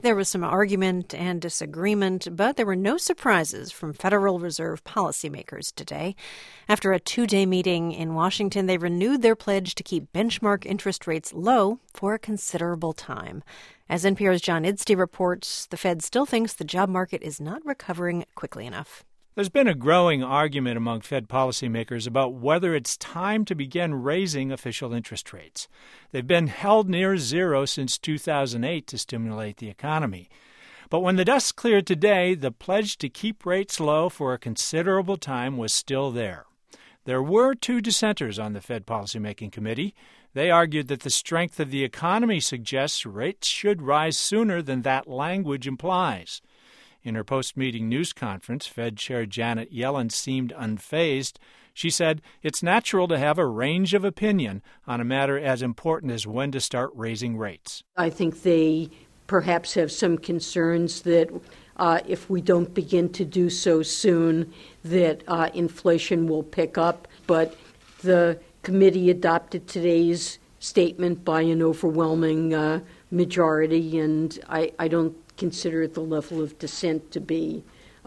There was some argument and disagreement, but there were no surprises from Federal Reserve policymakers today. After a 2-day meeting in Washington, they renewed their pledge to keep benchmark interest rates low for a considerable time. As NPR's John Idstey reports, the Fed still thinks the job market is not recovering quickly enough. There's been a growing argument among Fed policymakers about whether it's time to begin raising official interest rates. They've been held near zero since 2008 to stimulate the economy. But when the dust cleared today, the pledge to keep rates low for a considerable time was still there. There were 2 dissenters on the Fed policymaking committee. They argued that the strength of the economy suggests rates should rise sooner than that language implies. In her post-meeting news conference, Fed Chair Janet Yellen seemed unfazed. She said it's natural to have a range of opinion on a matter as important as when to start raising rates. I think they perhaps have some concerns that if we don't begin to do so soon, that inflation will pick up. But the committee adopted today's statement by an overwhelming majority, and I don't consider the level of dissent to be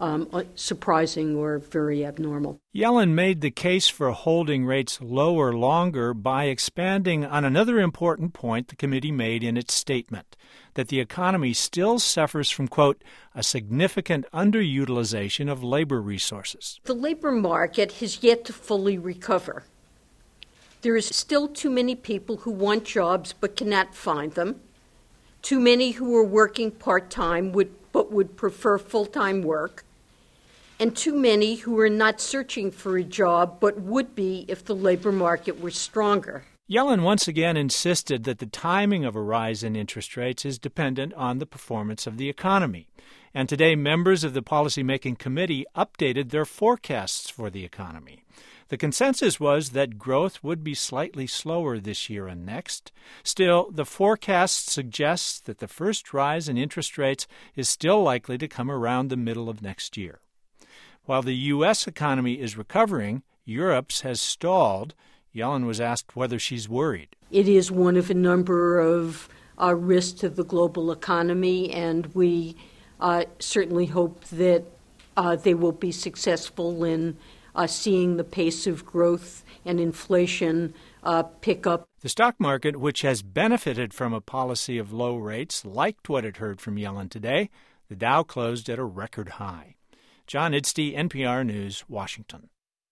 surprising or very abnormal. Yellen made the case for holding rates lower longer by expanding on another important point the committee made in its statement, that the economy still suffers from, quote, a significant underutilization of labor resources. The labor market has yet to fully recover. There is still too many people who want jobs but cannot find them. Too many who are working part-time but would prefer full-time work, and too many who are not searching for a job but would be if the labor market were stronger. Yellen once again insisted that the timing of a rise in interest rates is dependent on the performance of the economy. And today, members of the policymaking committee updated their forecasts for the economy. The consensus was that growth would be slightly slower this year and next. Still, the forecast suggests that the first rise in interest rates is still likely to come around the middle of next year. While the U.S. economy is recovering, Europe's has stalled. Yellen was asked whether she's worried. It is one of a number of risks to the global economy, and we certainly hope that they will be successful in seeing the pace of growth and inflation pick up. The stock market, which has benefited from a policy of low rates, liked what it heard from Yellen today. The Dow closed at a record high. John Idstey, NPR News, Washington.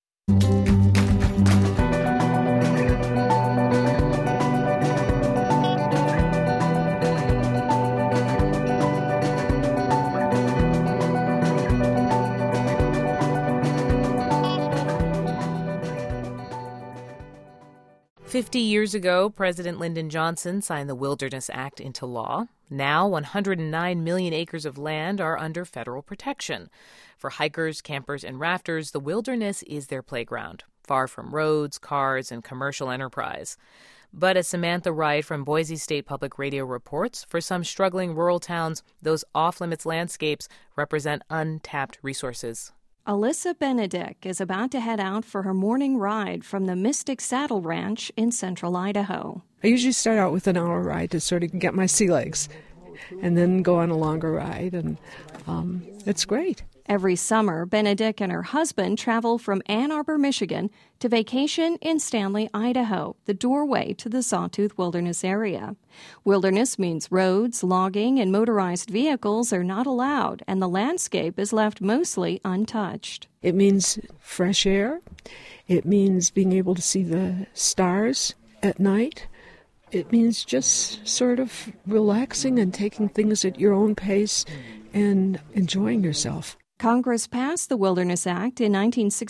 "50 years ago, President Lyndon Johnson signed the Wilderness Act into law. Now, 109 million acres of land are under federal protection. For hikers, campers, and rafters, the wilderness is their playground, far from roads, cars, and commercial enterprise. But as Samantha Wright from Boise State Public Radio reports, for some struggling rural towns, those off-limits landscapes represent untapped resources. Alyssa Benedict is about to head out for her morning ride from the Mystic Saddle Ranch in central Idaho. I usually start out with an hour ride to sort of get my sea legs and then go on a longer ride, and it's great. Every summer, Benedict and her husband travel from Ann Arbor, Michigan, to vacation in Stanley, Idaho, the doorway to the Sawtooth Wilderness area. Wilderness means roads, logging, and motorized vehicles are not allowed, and the landscape is left mostly untouched. It means fresh air. It means being able to see the stars at night. It means just sort of relaxing and taking things at your own pace and enjoying yourself. Congress passed the Wilderness Act in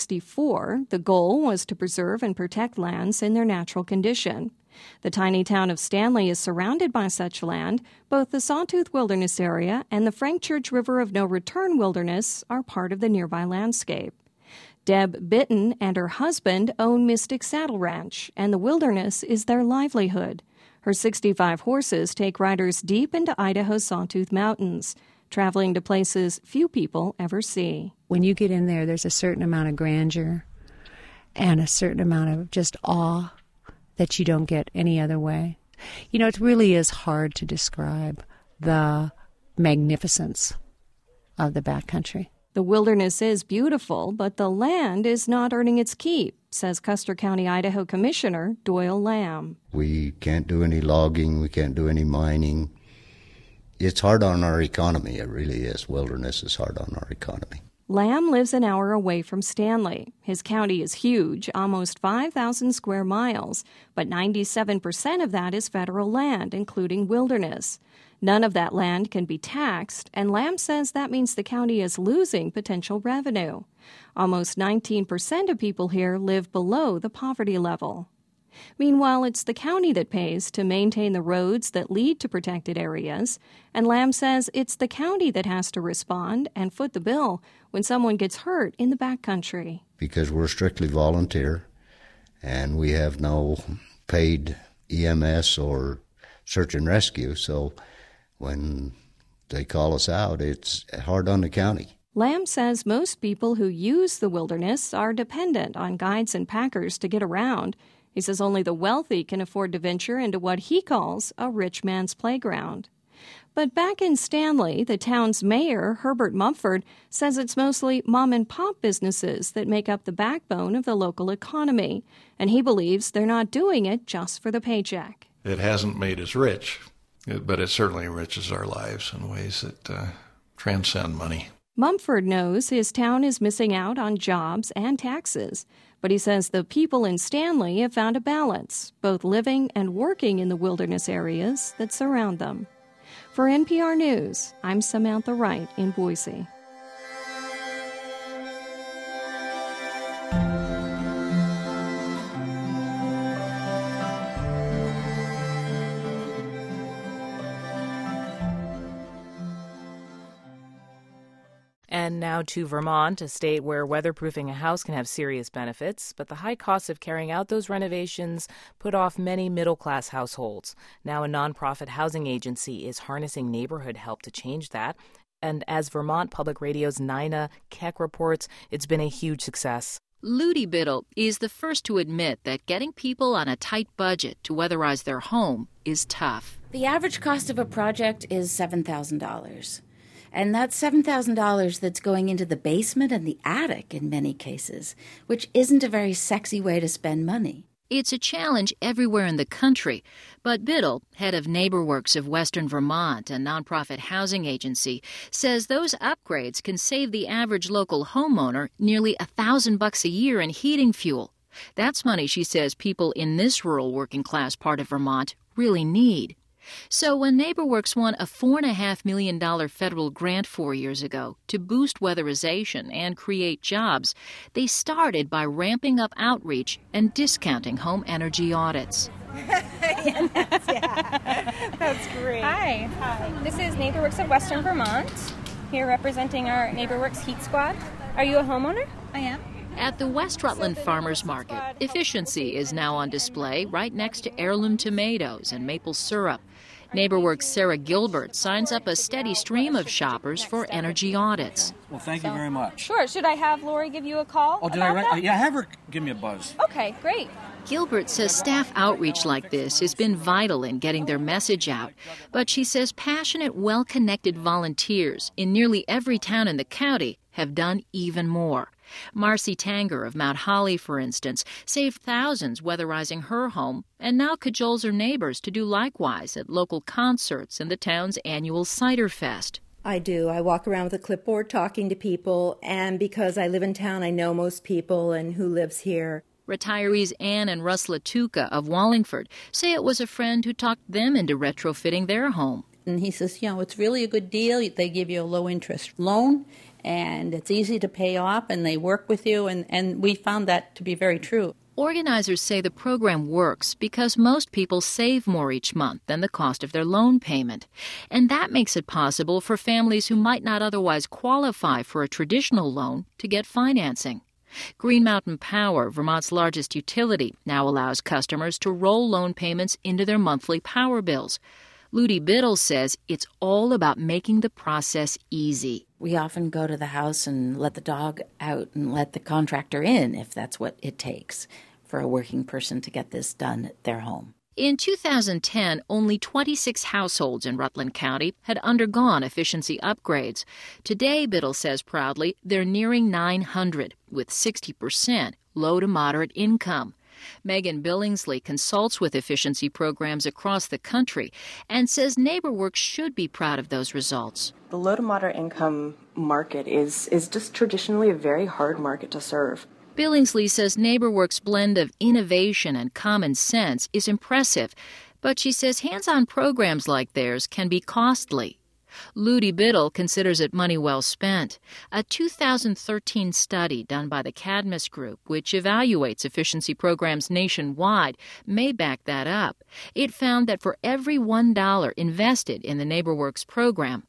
1964. The goal was to preserve and protect lands in their natural condition. The tiny town of Stanley is surrounded by such land. Both the Sawtooth Wilderness area and the Frank Church River of No Return Wilderness are part of the nearby landscape. Deb Bitton and her husband own Mystic Saddle Ranch, and the wilderness is their livelihood. Her 65 horses take riders deep into Idaho's Sawtooth Mountains, traveling to places few people ever see. When you get in there, there's a certain amount of grandeur and a certain amount of just awe that you don't get any other way. You know, it really is hard to describe the magnificence of the backcountry. The wilderness is beautiful, but the land is not earning its keep, says Custer County, Idaho Commissioner Doyle Lamb. We can't do any logging. We can't do any mining. It's hard on our economy. It really is. Wilderness is hard on our economy. Lamb lives an hour away from Stanley. His county is huge, almost 5,000 square miles, but 97% of that is federal land, including wilderness. None of that land can be taxed, and Lamb says that means the county is losing potential revenue. Almost 19% of people here live below the poverty level. Meanwhile, it's the county that pays to maintain the roads that lead to protected areas, and Lamb says it's the county that has to respond and foot the bill when someone gets hurt in the backcountry. Because we're strictly volunteer, and we have no paid EMS or search and rescue, so when they call us out, it's hard on the county. Lamb says most people who use the wilderness are dependent on guides and packers to get around. He says only the wealthy can afford to venture into what he calls a rich man's playground. But back in Stanley, the town's mayor, Herbert Mumford, says it's mostly mom-and-pop businesses that make up the backbone of the local economy, and he believes they're not doing it just for the paycheck. It hasn't made us rich, but it certainly enriches our lives in ways that transcend money. Mumford knows his town is missing out on jobs and taxes, but he says the people in Stanley have found a balance, both living and working in the wilderness areas that surround them. For NPR News, I'm Samantha Wright in Boise. And now to Vermont, a state where weatherproofing a house can have serious benefits, but the high cost of carrying out those renovations put off many middle-class households. Now a nonprofit housing agency is harnessing neighborhood help to change that. And as Vermont Public Radio's Nina Keck reports, it's been a huge success. Ludi Biddle is the first to admit that getting people on a tight budget to weatherize their home is tough. The average cost of a project is $7,000. And that's $7,000 that's going into the basement and the attic in many cases, which isn't a very sexy way to spend money. It's a challenge everywhere in the country, but Biddle, head of NeighborWorks of Western Vermont, a nonprofit housing agency, says those upgrades can save the average local homeowner nearly $1,000 a year in heating fuel. That's money, she says, people in this rural working-class part of Vermont really need. So when NeighborWorks won a $4.5 million federal grant 4 years ago to boost weatherization and create jobs, they started by ramping up outreach and discounting home energy audits. That's great. Hi. This is NeighborWorks of Western Vermont, here representing our NeighborWorks Heat Squad. Are you a homeowner? I am. At the West Rutland Farmers Market, efficiency is now on display right next to heirloom tomatoes and maple syrup. NeighborWorks' Sarah Gilbert signs up a steady stream of shoppers for energy audits. Well, thank you very much. Sure. Should I have Lori give you a call? Oh, did I write? Yeah, have her give me a buzz. Okay, great. Gilbert says staff outreach like this has been vital in getting their message out, but she says passionate, well-connected volunteers in nearly every town in the county have done even more. Marcy Tanger of Mount Holly, for instance, saved thousands weatherizing her home and now cajoles her neighbors to do likewise at local concerts and the town's annual Cider Fest. I do. I walk around with a clipboard talking to people, and because I live in town, I know most people and who lives here. Retirees Ann and Russ Latuka of Wallingford say it was a friend who talked them into retrofitting their home. And he says, it's really a good deal. They give you a low-interest loan, and it's easy to pay off, and they work with you, and we found that to be very true. Organizers say the program works because most people save more each month than the cost of their loan payment. And that makes it possible for families who might not otherwise qualify for a traditional loan to get financing. Green Mountain Power, Vermont's largest utility, now allows customers to roll loan payments into their monthly power bills. Ludi Biddle says it's all about making the process easy. We often go to the house and let the dog out and let the contractor in if that's what it takes for a working person to get this done at their home. In 2010, only 26 households in Rutland County had undergone efficiency upgrades. Today, Biddle says proudly, they're nearing 900, with 60% low to moderate income. Megan Billingsley consults with efficiency programs across the country and says NeighborWorks should be proud of those results. The low to moderate income market is just traditionally a very hard market to serve. Billingsley says NeighborWorks' blend of innovation and common sense is impressive, but she says hands-on programs like theirs can be costly. Ludi Biddle considers it money well spent. A 2013 study done by the Cadmus Group, which evaluates efficiency programs nationwide, may back that up. It found that for every $1 invested in the NeighborWorks program,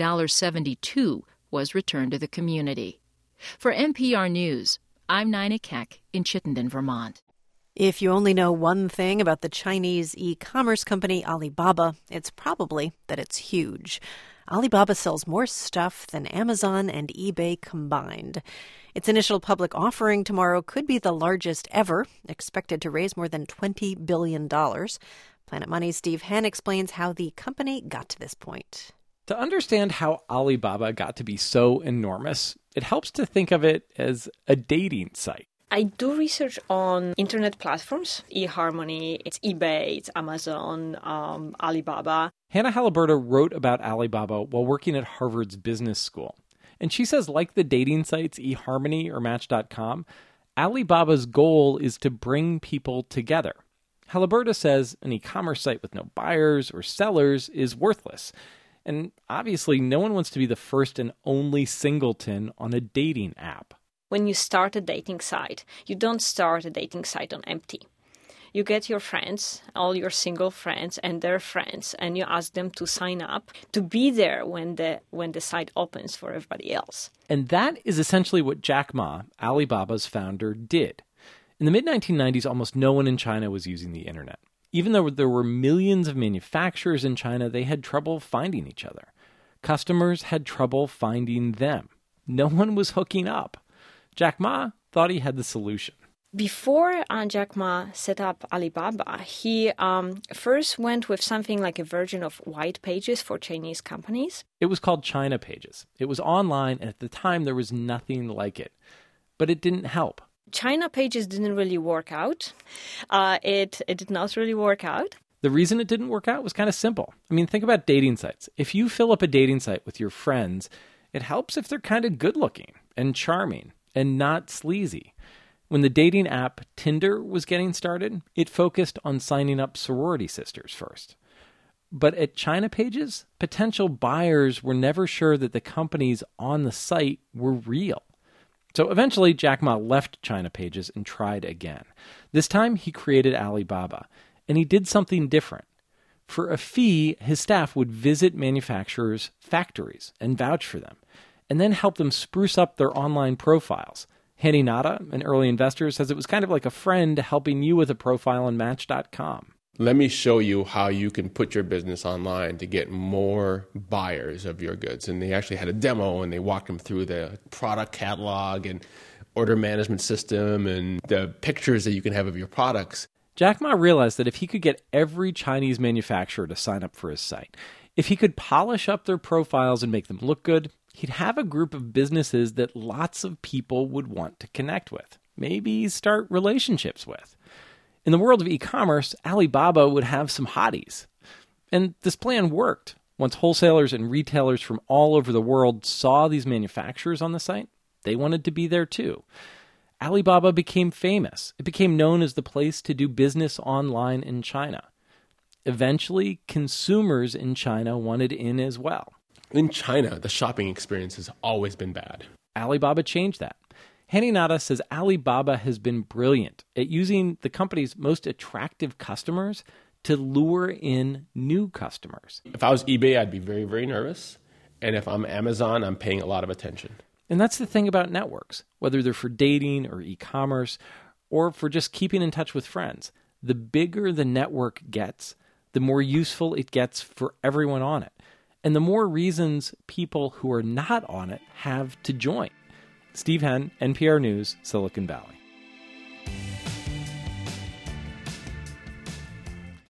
$1.72 was returned to the community. For NPR News, I'm Nina Keck in Chittenden, Vermont. If you only know one thing about the Chinese e-commerce company Alibaba, it's probably that it's huge. Alibaba sells more stuff than Amazon and eBay combined. Its initial public offering tomorrow could be the largest ever, expected to raise more than $20 billion. Planet Money's Steve Henn explains how the company got to this point. To understand how Alibaba got to be so enormous, it helps to think of it as a dating site. I do research on internet platforms, eHarmony, it's eBay, it's Amazon, Alibaba. Hannah Halliburta wrote about Alibaba while working at Harvard's business school. And she says, like the dating sites eHarmony or Match.com, Alibaba's goal is to bring people together. Halliburta says an e-commerce site with no buyers or sellers is worthless. And obviously, no one wants to be the first and only singleton on a dating app. When you start a dating site, you don't start a dating site on empty. You get your friends, all your single friends and their friends, and you ask them to sign up to be there when the site opens for everybody else. And that is essentially what Jack Ma, Alibaba's founder, did. In the mid-1990s, almost no one in China was using the internet. Even though there were millions of manufacturers in China, they had trouble finding each other. Customers had trouble finding them. No one was hooking up. Jack Ma thought he had the solution. Before Jack Ma set up Alibaba, he first went with something like a version of White Pages for Chinese companies. It was called China Pages. It was online, and at the time there was nothing like it. But it didn't help. China Pages didn't really work out. It did not really work out. The reason it didn't work out was kind of simple. I mean, think about dating sites. If you fill up a dating site with your friends, it helps if they're kind of good-looking and charming and not sleazy. When the dating app Tinder was getting started, it focused on signing up sorority sisters first. But at China Pages, potential buyers were never sure that the companies on the site were real. So eventually, Jack Ma left China Pages and tried again. This time, he created Alibaba, and he did something different. For a fee, his staff would visit manufacturers' factories and vouch for them, and then help them spruce up their online profiles. Hanny Nada, an early investor, says it was kind of like a friend helping you with a profile on Match.com. Let me show you how you can put your business online to get more buyers of your goods. And they actually had a demo, and they walked them through the product catalog and order management system and the pictures that you can have of your products. Jack Ma realized that if he could get every Chinese manufacturer to sign up for his site, if he could polish up their profiles and make them look good, he'd have a group of businesses that lots of people would want to connect with, maybe start relationships with. In the world of e-commerce, Alibaba would have some hotties. And this plan worked. Once wholesalers and retailers from all over the world saw these manufacturers on the site, they wanted to be there too. Alibaba became famous. It became known as the place to do business online in China. Eventually, consumers in China wanted in as well. In China, the shopping experience has always been bad. Alibaba changed that. Hanny Nada says Alibaba has been brilliant at using the company's most attractive customers to lure in new customers. If I was eBay, I'd be very, very nervous. And if I'm Amazon, I'm paying a lot of attention. And that's the thing about networks, whether they're for dating or e-commerce or for just keeping in touch with friends. The bigger the network gets, the more useful it gets for everyone on it. And the more reasons people who are not on it have to join. Steve Henn, NPR News, Silicon Valley.